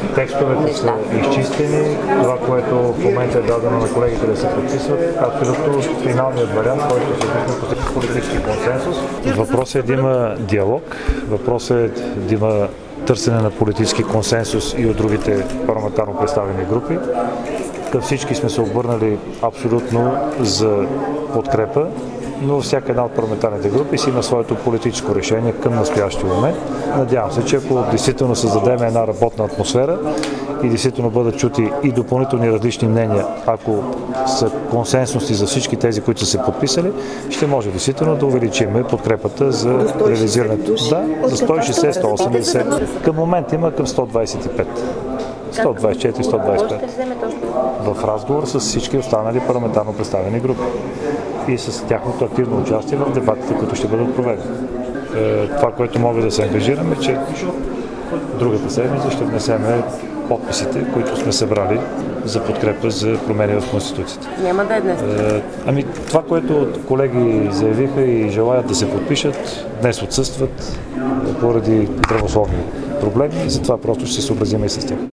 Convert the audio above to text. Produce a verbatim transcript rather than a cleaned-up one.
Текстовете са изчистени, това, което в момента е дадено на колегите да се подписват, абсолютно финалният вариант, който се вижда по политически консенсус. Въпросът е да има диалог, въпросът е да има търсене на политически консенсус и от другите парламентарно представени групи. Към всички сме се обърнали абсолютно за подкрепа, но всяка една от парламентарните групи си има своето политическо решение към настоящия момент. Надявам се, че ако действително създадем една работна атмосфера и действително бъдат чути и допълнителни различни мнения, ако са консенсусни за всички тези, които са се подписали, ще може действително да увеличим подкрепата за реализирането. Да, за сто и шейсет до сто и осемдесет. Към момента има към сто двадесет и пет. сто двадесет и четири - сто двадесет и пет. В разговор с всички останали парламентарно представени групи и с тяхното активно участие в дебатите, които ще бъдат проведени. Това, което мога да се ангажирам, е, че другата седмица ще внесем подписите, които сме събрали за подкрепа за промени в Конституцията. Няма да е днес. Ами, това, което колеги заявиха и желаят да се подпишат, днес отсъстват поради здравословни проблеми и затова просто ще се съобразим и с тях.